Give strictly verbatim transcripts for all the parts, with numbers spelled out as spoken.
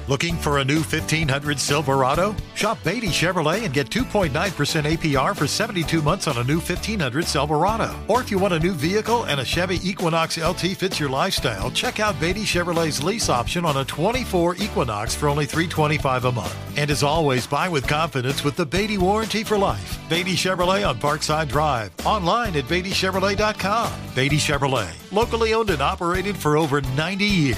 Looking for a new fifteen hundred Silverado? Shop Beatty Chevrolet and get two point nine percent A P R for seventy-two months on a new fifteen hundred Silverado. Or if you want a new vehicle and a Chevy Equinox L T fits your lifestyle, check out Beatty Chevrolet's lease option on a twenty-four Equinox for only three hundred twenty-five dollars a month. And as always, buy with confidence with the Beatty Warranty for Life. Beatty Chevrolet on Parkside Drive. Online at Beatty Chevrolet dot com. Beatty Chevrolet, locally owned and operated for over ninety years.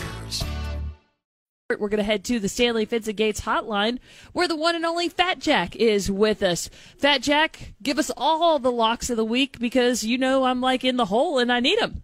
We're going to head to the Stanley Fitz Gates hotline, where the one and only Fat Jack is with us. Fat Jack, give us all the locks of the week, because you know I'm like in the hole and I need them.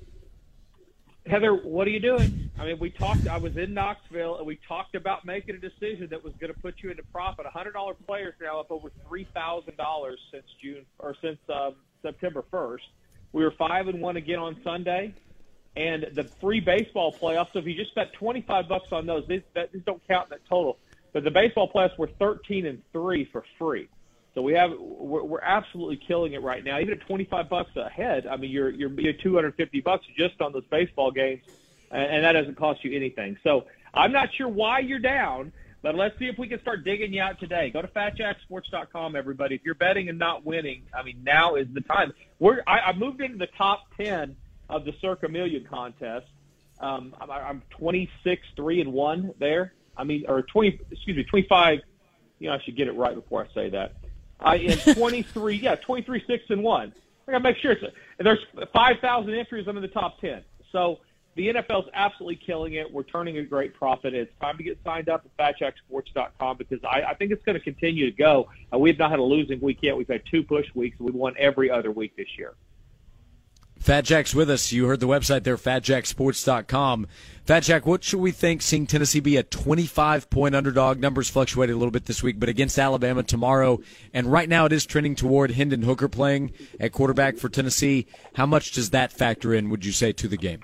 Heather, what are you doing? I mean, we talked. I was in Knoxville, and we talked about making a decision that was going to put you into profit. A hundred dollar players now up over three thousand dollars since June or since um, September first. We were five and one again on Sunday. And the free baseball playoffs, so if you just bet twenty-five bucks on those, these, these don't count in that total. But the baseball playoffs were thirteen and three for free. So we have we're, we're absolutely killing it right now. Even at twenty-five bucks a head, I mean, you're you're, you're two hundred fifty bucks just on those baseball games, and, and that doesn't cost you anything. So I'm not sure why you're down, but let's see if we can start digging you out today. Go to fat jack sports dot com, everybody. If you're betting and not winning, I mean, now is the time. We're I, I moved into the top ten of the Circa Million contest. Um, I'm, I'm twenty-six, three and one there. I mean, or twenty, excuse me, twenty-five. You know, I should get it right before I say that. I am twenty-three, yeah, twenty-three, six and one. I gotta make sure it's a, and there's five thousand entries. I'm in the top ten. So the N F L's absolutely killing it. We're turning a great profit. It's time to get signed up at fat jack sports dot com, because I, I think it's going to continue to go. Uh, we've not had a losing week yet. We've had two push weeks, and we've won every other week this year. Fat Jack's with us. You heard the website there, fat jack sports dot com. Fat Jack, what should we think seeing Tennessee be a twenty-five point underdog? Numbers fluctuated a little bit this week, but against Alabama tomorrow. And right now it is trending toward Hendon Hooker playing at quarterback for Tennessee. How much does that factor in, would you say, to the game?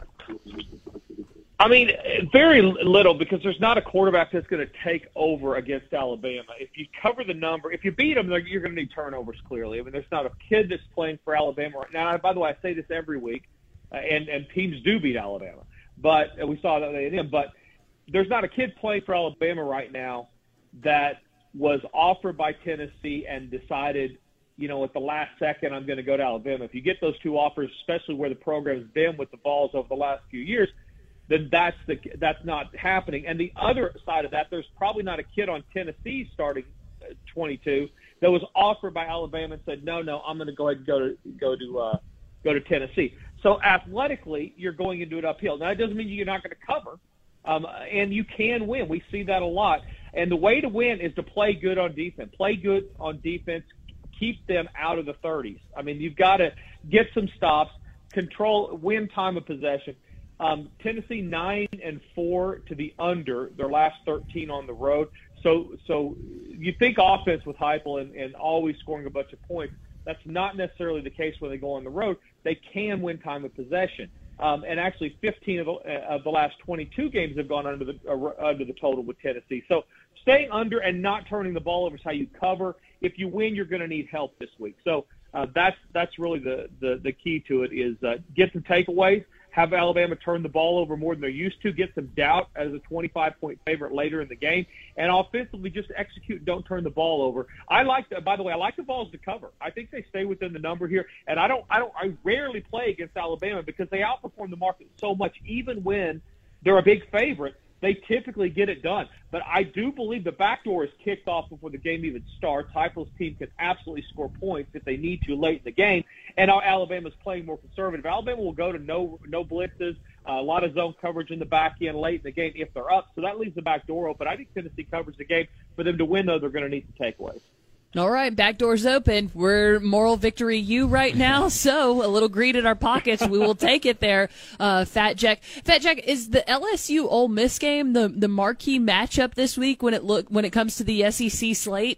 I mean, very little, because there's not a quarterback that's going to take over against Alabama. If you cover the number, if you beat them, you're going to need turnovers, clearly. I mean, there's not a kid that's playing for Alabama right now. By the way, I say this every week, uh, and, and teams do beat Alabama. But and we saw that they did. But there's not a kid playing for Alabama right now that was offered by Tennessee and decided, you know, at the last second, I'm going to go to Alabama. If you get those two offers, especially where the program's been with the balls over the last few years, then that's the that's not happening. And the other side of that, there's probably not a kid on Tennessee starting twenty-two that was offered by Alabama and said, no, no, I'm going to go ahead and go to go to uh, go to Tennessee. So athletically, you're going into it uphill. Now, that doesn't mean you're not going to cover, um, and you can win. We see that a lot. And the way to win is to play good on defense. Play good on defense. Keep them out of the thirties. I mean, you've got to get some stops, control, win time of possession. Um, Tennessee nine and four to the under their last thirteen on the road. So, so you think offense with Heupel and, and always scoring a bunch of points. That's not necessarily the case when they go on the road. They can win time of possession, um, and actually fifteen of the, uh, of the last twenty-two games have gone under the uh, under the total with Tennessee. So staying under and not turning the ball over is how you cover. If you win, you're going to need help this week. So uh, that's that's really the, the the key to it is uh, get some takeaways. Have Alabama turn the ball over more than they're used to, get some doubt as a twenty-five point favorite later in the game, and offensively just execute, don't turn the ball over. I like, the, by the way, I like the Vols to cover. I think they stay within the number here, and I don't, I don't, I rarely play against Alabama because they outperform the market so much, even when they're a big favorite. They typically get it done. But I do believe the back door is kicked off before the game even starts. Heupel's team can absolutely score points if they need to late in the game. And Alabama's playing more conservative. Alabama will go to no no blitzes, uh, a lot of zone coverage in the back end late in the game if they're up. So that leaves the back door open. I think Tennessee covers the game. For them to win, though, they're going to need some takeaways. All right, back door's open. We're moral victory you right now, so a little greed in our pockets. We will take it there, uh, Fat Jack. Fat Jack, is the L S U Ole Miss game the the marquee matchup this week when it look when it comes to the S E C slate?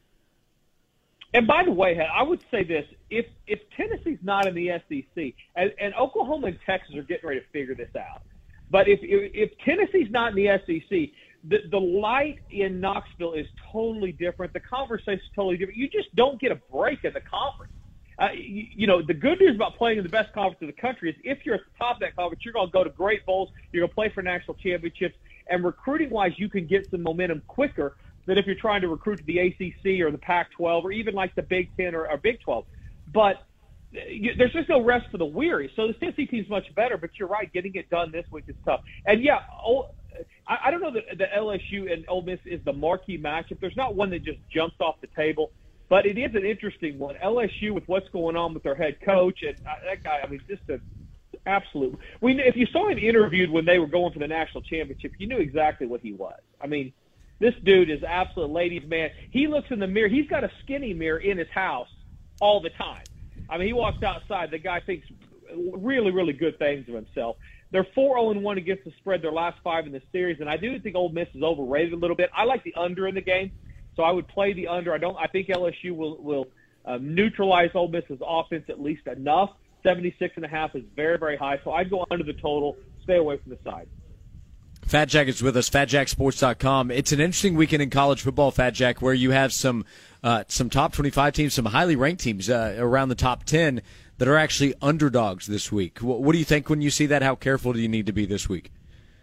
And by the way, I would say this: if if Tennessee's not in the S E C, and, and Oklahoma and Texas are getting ready to figure this out, but if if, if Tennessee's not in the S E C, The, the light in Knoxville is totally different. The conversation is totally different. You just don't get a break in the conference. Uh, you, you know, the good news about playing in the best conference in the country is if you're at the top of that conference, you're going to go to great bowls. You're going to play for national championships. And recruiting-wise, you can get some momentum quicker than if you're trying to recruit to the A C C or the Pac twelve or even like the Big Ten or, or Big twelve. But you, there's just no rest for the weary. So the Tennessee team's much better, but you're right, getting it done this week is tough. And, yeah, oh, I, I don't know that the L S U and Ole Miss is the marquee matchup. There's not one that just jumps off the table. But it is an interesting one. L S U with what's going on with their head coach, and uh, that guy, I mean, just an absolute. We, if you saw him interviewed when they were going for the national championship, you knew exactly what he was. I mean, this dude is absolute ladies' man. He looks in the mirror. He's got a skinny mirror in his house all the time. I mean, he walks outside. The guy thinks really, really good things of himself. They're four oh and one against the spread their last five in the series, and I do think Ole Miss is overrated a little bit. I like the under in the game. So I would play the under. I don't. I think L S U will will um, neutralize Ole Miss's offense at least enough. seventy-six and a half is very, very high. So I'd go under the total. Stay away from the side. Fat Jack is with us, fat jack sports dot com. It's an interesting weekend in college football, Fat Jack, where you have some uh, some top twenty-five teams, some highly ranked teams uh, around the top ten that are actually underdogs this week. What, what do you think when you see that? How careful do you need to be this week?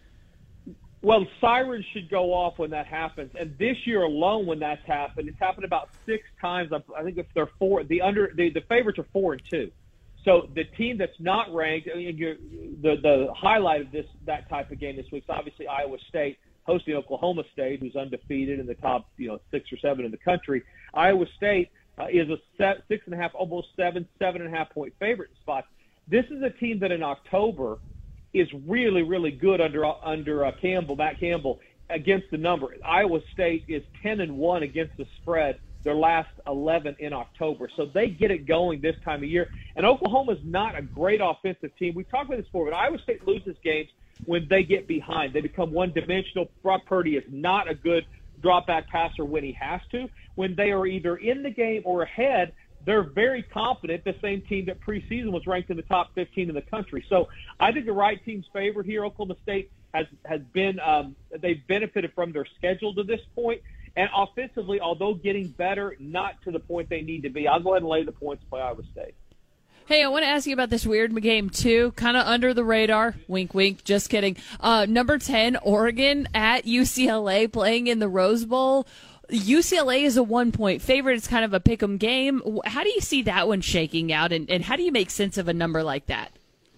Well, sirens should go off when that happens, and this year alone, when that's happened, it's happened about six times. I think if they're four, the under the, the favorites are four and two. So the team that's not ranked, I mean, you're, the the highlight of this that type of game this week is obviously Iowa State hosting Oklahoma State, who's undefeated in the top, you know, six or seven in the country. Iowa State uh, is a set, six and a half, almost seven, seven and a half point favorite spot. This is a team that in October is really, really good under under uh, Campbell, Matt Campbell, against the number. Iowa State is ten and one against the spread their last eleven in October. So they get it going this time of year. And Oklahoma's not a great offensive team. We've talked about this before, but Iowa State loses games when they get behind. They become one-dimensional. Brock Purdy is not a good drop-back passer when he has to. When they are either in the game or ahead, they're very confident, the same team that preseason was ranked in the top fifteen in the country. So I think the right team's favored here. Oklahoma State has, has been um, – they've benefited from their schedule to this point. And offensively, although getting better, not to the point they need to be. I'll go ahead and lay the points by Iowa State. Hey, I want to ask you about this weird game, too. Kind of under the radar. Wink, wink. Just kidding. Uh, number ten, Oregon at U C L A playing in the Rose Bowl. U C L A is a one-point favorite. It's kind of a pick-em game. How do you see that one shaking out, and, and how do you make sense of a number like that?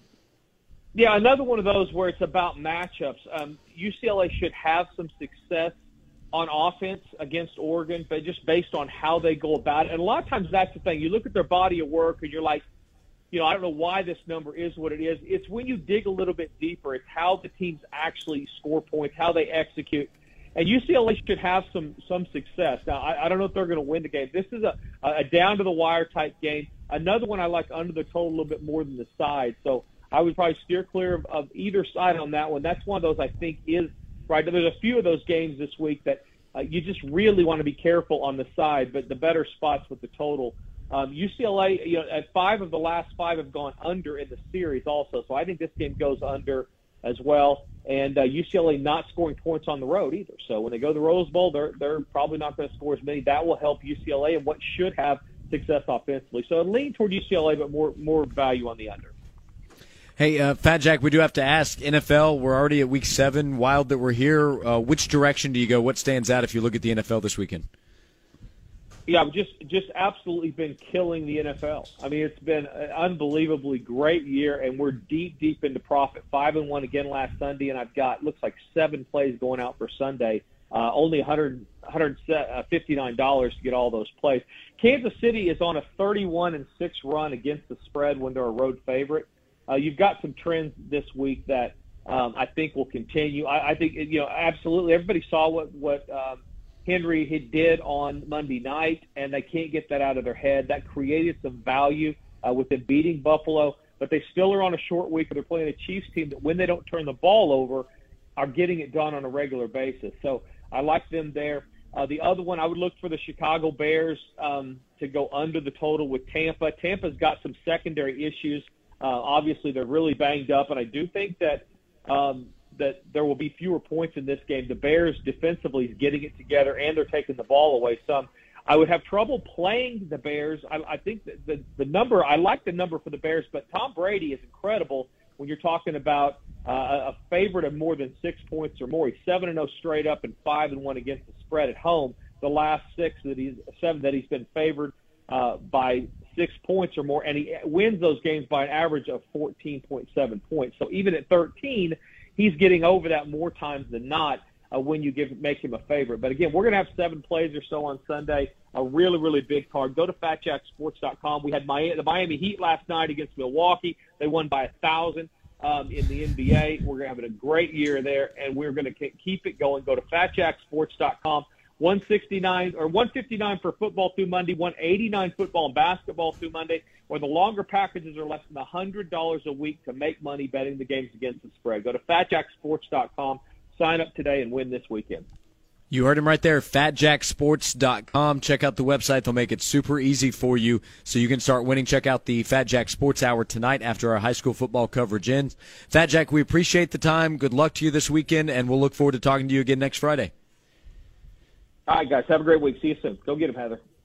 Yeah, another one of those where it's about matchups. Um, U C L A should have some success on offense against Oregon, but just based on how they go about it. And a lot of times that's the thing. You look at their body of work, and you're like, you know, I don't know why this number is what it is. It's when you dig a little bit deeper. It's how the teams actually score points, how they execute. And U C L A should have some some success. Now, I, I don't know if they're going to win the game. This is a, a down-to-the-wire type game. Another one I like under the total a little bit more than the side. So I would probably steer clear of, of either side on that one. That's one of those I think is right. There's a few of those games this week that uh, you just really want to be careful on the side, but the better spots with the total. Um, U C L A, you know, at five of the last five have gone under in the series also. So I think this game goes under as well. And uh, U C L A not scoring points on the road either. So when they go to the Rose Bowl, they're they're probably not going to score as many. That will help U C L A and what should have success offensively. So lean toward U C L A, but more more value on the under. Hey, uh, Fat Jack, we do have to ask, N F L, we're already at week seven. Wild that we're here. Uh, which direction do you go? What stands out if you look at the N F L this weekend? Yeah, I've just just absolutely been killing the N F L. I mean, it's been an unbelievably great year, and we're deep, deep into profit. Five and one again last Sunday, and I've got looks like seven plays going out for Sunday. Uh, only one hundred, one hundred fifty-nine dollars to get all those plays. Kansas City is on a thirty-one and six run against the spread when they're a road favorite. Uh, you've got some trends this week that um, I think will continue. I, I think you know absolutely. Everybody saw what what. Um, Henry he did on Monday night, and they can't get that out of their head. That created some value uh, with them beating Buffalo, but they still are on a short week. They're playing a Chiefs team that when they don't turn the ball over are getting it done on a regular basis. So I like them there. Uh, the other one, I would look for the Chicago Bears um, to go under the total with Tampa. Tampa's got some secondary issues. Uh, obviously, they're really banged up, and I do think that um, – that there will be fewer points in this game. The Bears defensively is getting it together, and they're taking the ball away some. I would have trouble playing the Bears. I, I think that the, the number, I like the number for the Bears, but Tom Brady is incredible when you're talking about uh, a favorite of more than six points or more. He's seven and oh straight up and five and one against the spread at home. The last six that he's seven that he's been favored uh, by six points or more, and he wins those games by an average of fourteen point seven points. So even at thirteen, he's getting over that more times than not uh, when you give make him a favorite. But again, we're going to have seven plays or so on Sunday, a really, really big card. Go to fat jack sports dot com. We had Miami, the Miami Heat last night against Milwaukee. They won by a thousand um, in the N B A. We're having a great year there, and we're going to keep it going. Go to fat jack sports dot com. one sixty-nine or one fifty-nine for football through Monday, one eighty-nine football and basketball through Monday, or the longer packages are less than one hundred dollars a week to make money betting the games against the spread. Go to fat jack sports dot com, sign up today, and win this weekend. You heard him right there, fat jack sports dot com. Check out the website. They'll make it super easy for you so you can start winning. Check out the Fat Jack Sports Hour tonight after our high school football coverage ends. Fat Jack, we appreciate the time. Good luck to you this weekend, and we'll look forward to talking to you again next Friday. All right, guys. Have a great week. See you soon. Go get him, Heather.